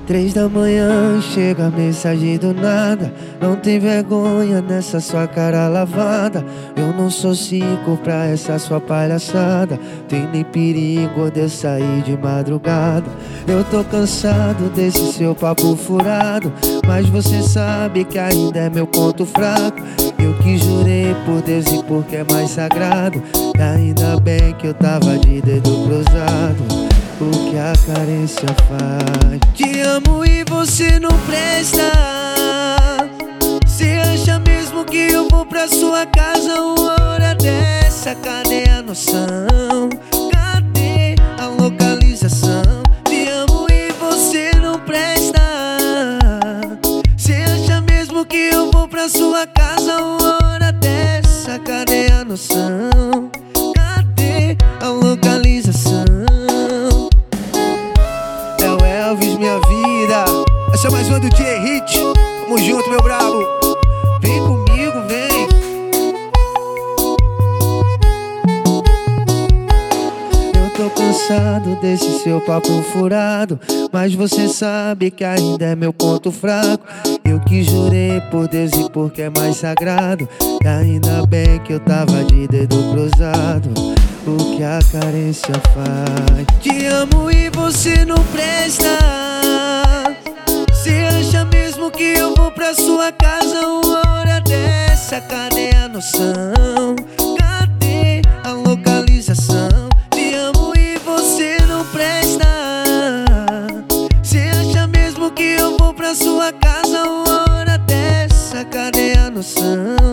3 da manhã chega a mensagem do nada. Não tem vergonha nessa sua cara lavada. Eu não sou 5 pra essa sua palhaçada. Tem nem perigo de eu sair de madrugada. Eu tô cansado desse seu papo furado, mas você sabe que ainda é meu ponto fraco. Eu que jurei por Deus e porque é mais sagrado. E ainda bem que eu tava de dedo cruzado. O que a carência faz? Te amo e você não presta. Cê acha mesmo que eu vou pra sua casa uma hora dessa? Cadê a noção? Cadê a localização? Te amo e você não presta. Cê acha mesmo que eu vou pra sua casa uma hora dessa? Cadê a noção? Cadê a localização? Minha vida, essa é mais uma do J-Hit. Tamo junto, meu brabo. Vem comigo, vem. Eu tô cansado desse seu papo furado, mas você sabe que ainda é meu ponto fraco. Eu que jurei por Deus e porque é mais sagrado. E ainda bem que eu tava de dedo cruzado. O que a carência faz? Te amo e você não presta. Cê acha mesmo que eu vou pra sua casa uma hora dessa? Cadê a noção? Cadê a localização? Te amo e você não presta. Cê acha mesmo que eu vou pra sua casa uma hora dessa? Cadê a noção?